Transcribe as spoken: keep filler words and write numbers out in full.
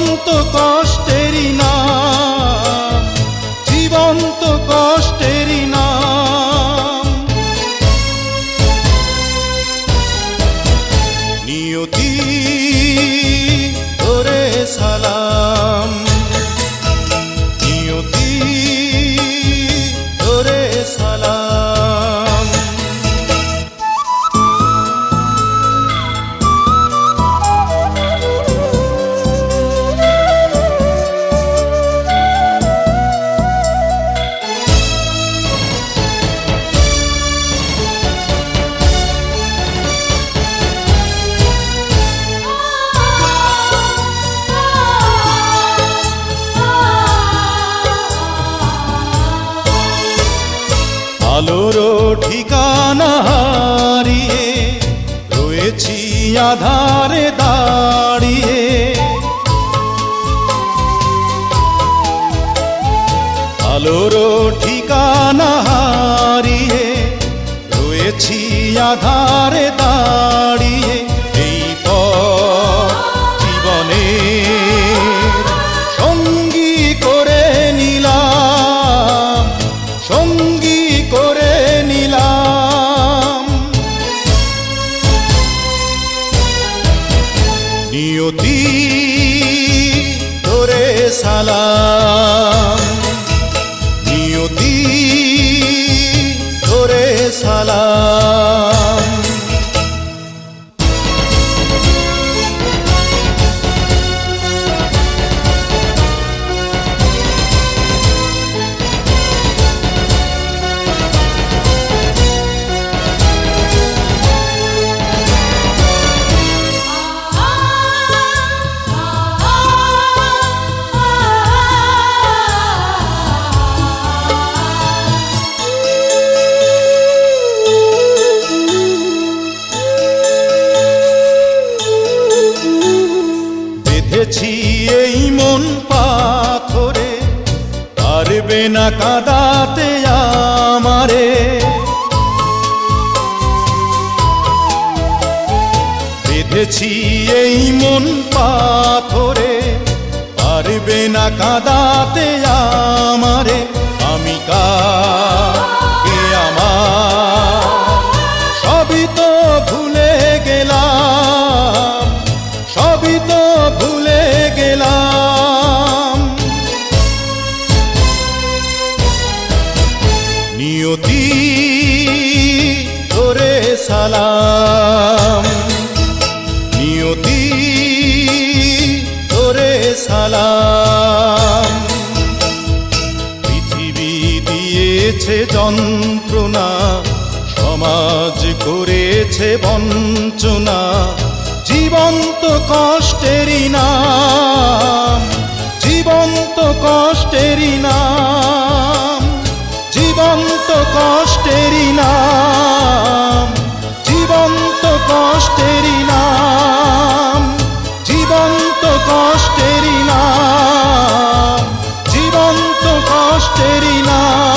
জীবন্ত কষ্টেরই নাম, জীবন্ত কষ্টেরই নাম। নিয়তি তোরে সালাম, নিয়তি তোরে সালাম। আলোর ঠিকানা হারিয়ে রয়েছি আধারে দাঁড়িয়ে, আলোর ঠিকানা হারিয়ে রয়েছি আধারে দাঁড়িয়ে। এই পথ জীবনের সঙ্গী করে নিলাম, সঙ্গী করে নিলাম। নিয়তি তোরে সালাম, নিয়তি তোরে সালাম। বেঁধেছি এই মন পাথরে, পারবে না কাঁদাতে আমারে। বেঁধেছি এই মন পাথরে, পারবে না কাঁদাতে আমারে। আমি কাকে আমার সবই তো ভুলে গেলাম, সবই তো ভুলে গেলাম। নিয়তি তোরে সালাম, নিয়তি তোরে সালাম। পৃথিবী দিয়েছে যন্ত্রণা, সমাজ করেছে বঞ্চনা। জীবন্ত কষ্টেরই নাম, জীবন্ত কষ্টেরই নাম, জীবন্ত কষ্টেরই নাম, জীবন্ত কষ্টেরই নাম, জীবন্ত কষ্টেরই নাম, জীবন্ত কষ্টেরই নাম।